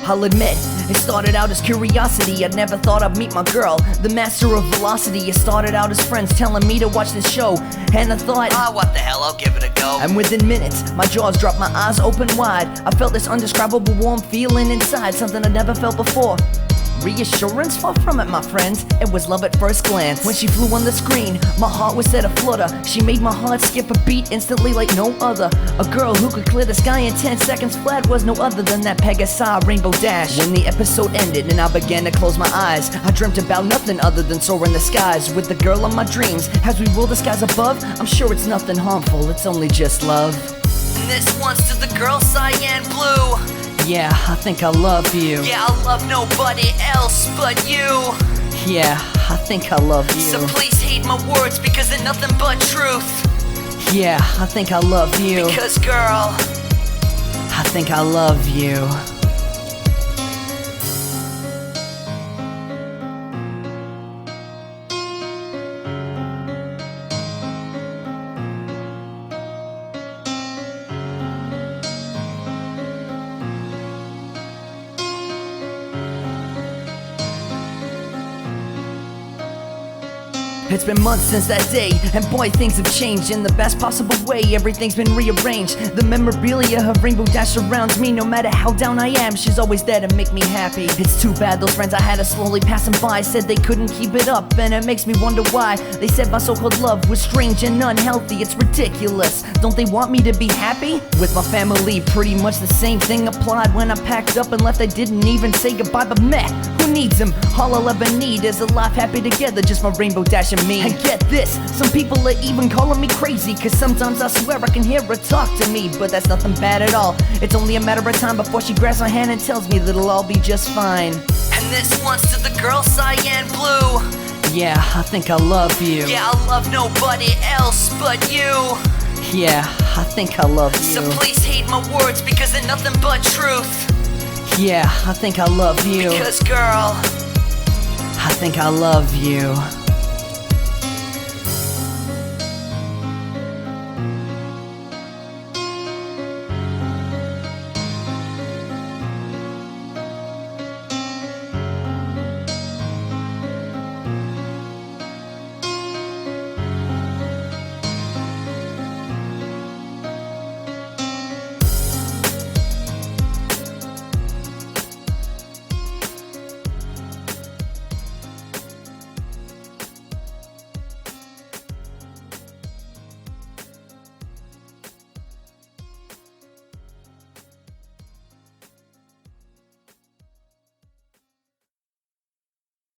I'll admit, it started out as curiosity. I never thought I'd meet my girl, the master of velocity. It started out as friends telling me to watch this show, and I thought, what the hell, I'll give it a go. And within minutes, my jaws dropped, my eyes open wide. I felt this indescribable warm feeling inside, something I'd never felt before. Reassurance? Far from it, my friends. It was love at first glance. When she flew on the screen, my heart was set aflutter. She made my heart skip a beat instantly like no other. A girl who could clear the sky in 10 seconds flat was no other than that Pegasus Rainbow Dash. When the episode ended and I began to close my eyes, I dreamt about nothing other than soaring the skies with the girl of my dreams. As we rule the skies above, I'm sure it's nothing harmful, it's only just love. And this one's to the girl cyan blue. Yeah, I think I love you. Yeah, I love nobody else but you. Yeah, I think I love you. So please heed my words because they're nothing but truth. Yeah, I think I love you. Because girl, I think I love you. It's been months since that day, and boy, things have changed in the best possible way. Everything's been rearranged. The memorabilia of Rainbow Dash surrounds me. No matter how down I am, she's always there to make me happy. It's too bad those friends I had are slowly passing by said they couldn't keep it up, and it makes me wonder why. They said my so-called love was strange and unhealthy. It's ridiculous. Don't they want me to be happy? With my family, pretty much the same thing applied. When I packed up and left, I didn't even say goodbye, but meh, who needs them? All I'll ever need is a life happy together, just my Rainbow Dash and me. And get this, some people are even calling me crazy, cause sometimes I swear I can hear her talk to me. But that's nothing bad at all. It's only a matter of time before she grabs my hand and tells me that it'll all be just fine. And this one's to the girl cyan blue. Yeah, I think I love you. Yeah, I love nobody else but you. Yeah, I think I love you. So please heed my words because they're nothing but truth. Yeah, I think I love you. Because girl, I think I love you.